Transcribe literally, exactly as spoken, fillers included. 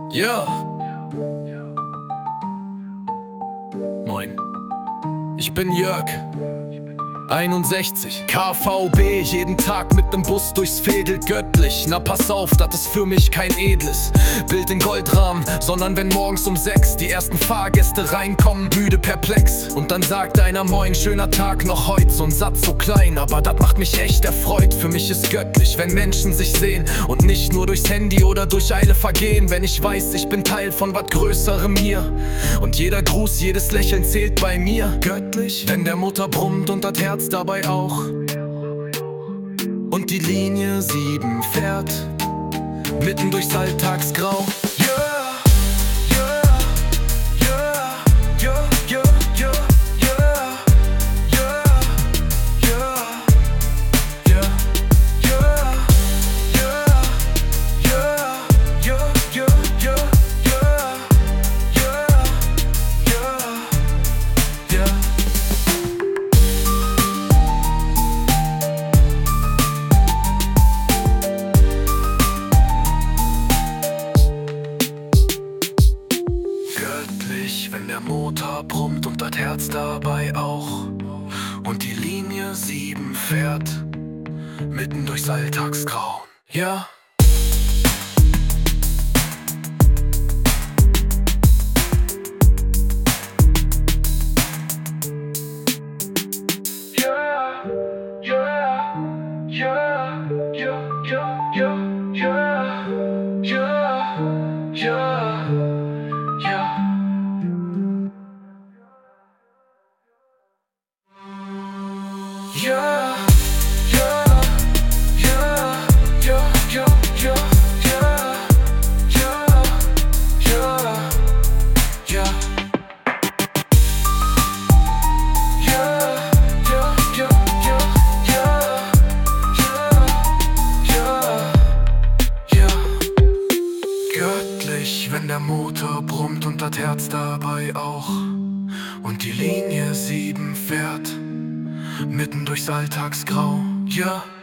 Ja. Moin. Ich bin Jörg. einundsechzig. K V B, jeden Tag mit dem Bus durchs Veedel, göttlich. Na pass auf, das ist für mich kein edles Bild in Goldrahmen, sondern wenn morgens um sechs die ersten Fahrgäste reinkommen, müde perplex. Und dann sagt einer Moin, schöner Tag noch heut. So ein Satz so klein, aber das macht mich echt erfreut. Für mich ist göttlich, wenn Menschen sich sehen und nicht nur durchs Handy oder durch Eile vergehen. Wenn ich weiß, ich bin Teil von was Größerem hier und jeder Gruß, jedes Lächeln zählt bei mir. Göttlich, wenn der Motor brummt und das Herz dabei auch und die Linie sieben fährt mitten durchs Alltagsgrau. Wenn der Motor brummt und das Herz dabei auch und die Linie sieben fährt mitten durchs Alltagsgrau. Ja. Ja, ja, ja, ja, ja, ja, ja, ja, ja, ja. Ja, ja, ja, ja, ja, ja, ja, ja, ja, ja. Ja, ja, ja, ja, ja, ja, ja. Göttlich, wenn der Motor brummt und das Herz dabei auch und die Linie sieben fährt mitten durchs Alltagsgrau, ja.